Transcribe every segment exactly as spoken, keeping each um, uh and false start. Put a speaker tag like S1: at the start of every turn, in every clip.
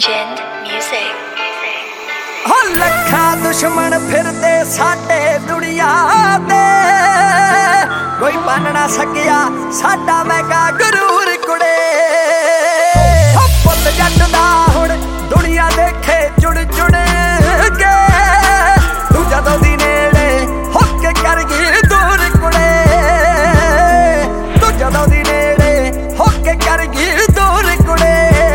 S1: Legend Music.
S2: हो लखा दुश्मन फिरदे साडे दुनिया दे, कोई बन ना सकिया साडा मैगा गुरूर कुड़े। हो पुत जट दा हुण दुनिया देखे जुड़ जुड़ के, तू जदों दी नेड़े होके कर गई दूर कुड़े। तू जदों दी नेड़े होके कर गई दूर कुड़े।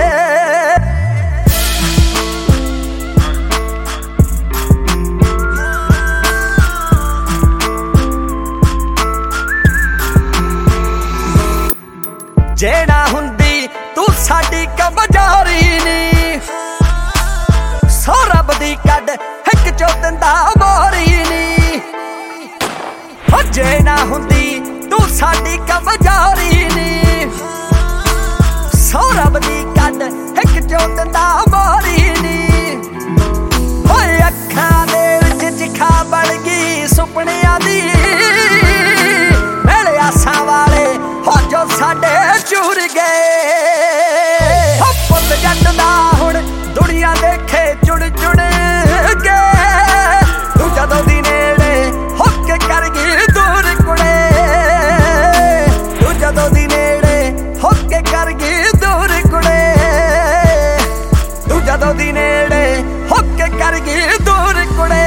S2: जे ना हुंदी तू साडी कमजोरी नी, सौ रब दी कड हिक चो दिंदा मोरी नी। हो जे ना हुंदी तू साडी कमजोरी नी, सौ रब दी कड हिक चो दिंदा मोरी नी। होए अखां दे विच चिखा बण गई सुपनियां दी, मेले आसां वाले हो जो साडे चूर गए। हो पुत जट दा हुण दुनिया देखे जुड़ जुड़ के, तू जदों दी नेड़े होके कर गई दूर कुड़े। तू जदों दी नेड़े होके कर गई दूर कुड़े। तू जदों दी नेड़े होके कर गई दूर कुड़े।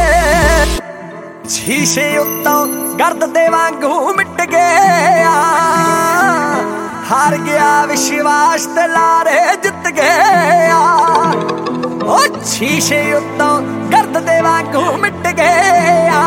S2: शीशे उत्तों गर्द दे वांगू मिट गया, हार गया विश्वास ते लारे जित गया। ओ शीशे उत्तों गर्द दे वांगू मिट गया,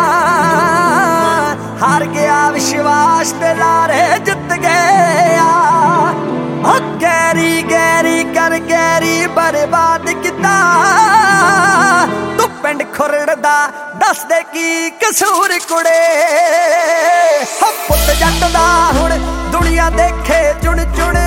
S2: हार गया विश्वास ते लारे जित गया। ओ गैरी गैरी कर गैरी बर्बाद किता, तू पिंड खुरड़ दा दस दे की कसूर कुड़े। हो पुत जट दा हुण दुनिया देखे जुड़ जुड़